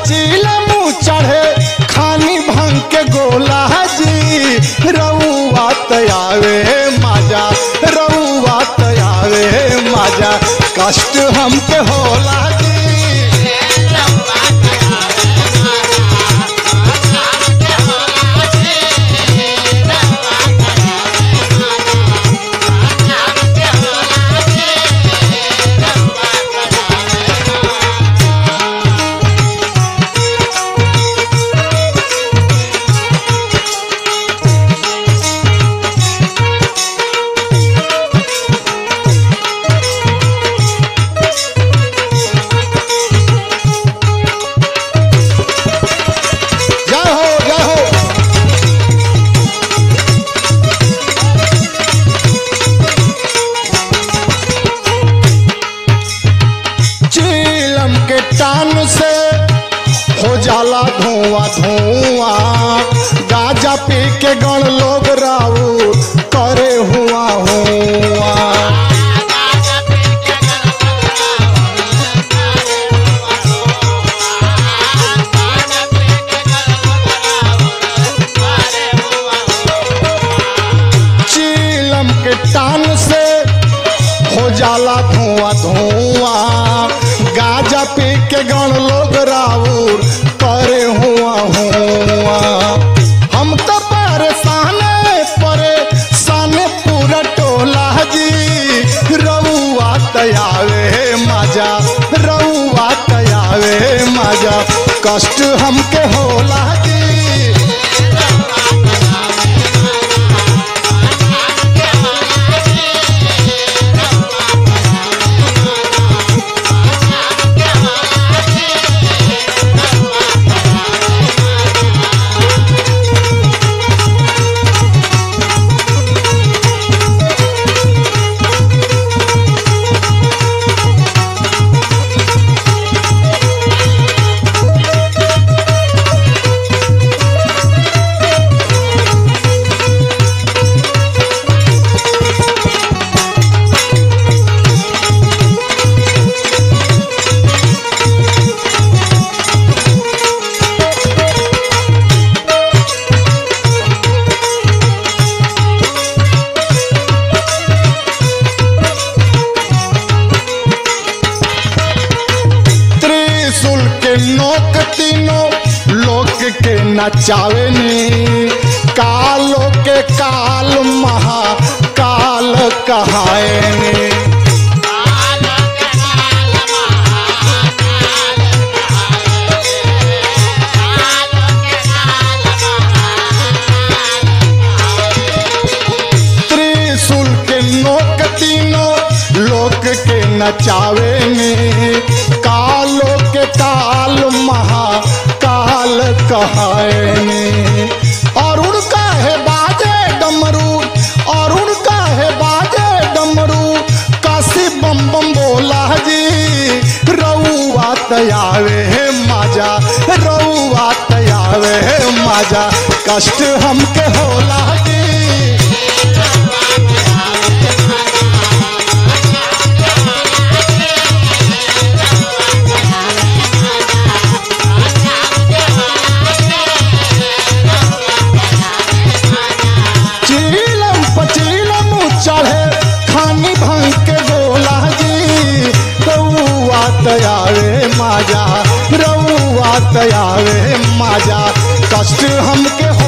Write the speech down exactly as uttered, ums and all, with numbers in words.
पचीलम चढ़े खानी भांग के गोला जी रउआ तयावे माजा रउआ तयावे माजा कष्ट हमके होला जी टान से हो जाला धुआं धुआं गाजा पी के गण लोग राऊ करे हुआ हुआ चीलम के टान से हो जाला धुआं धुआं गाजा पी के गण लोग राउर करे हुआ हुआ हम तो परेशान परेशान पूरा टोला जी रउआ तयावे माजा रउआ तयावे माजा कष्ट हमके होला जी नोक तीनों लोक के नचावे नी कालो के काल महा काल कहाए नी त्रिशूल के नोक तीनों लोक के नचावे नी कालो के काल महा काल कहाने और उनका है बाजे डमरू और उनका है बाजे डमरू काशी बम बम बोला जी रउआ तयावे माजा रउआ तयावे माजा कष्ट हमके होला जी चढ़े खानी भांग के गोला जी रउआ तयावे माजा रउआ तयावे माजा कष्ट हमके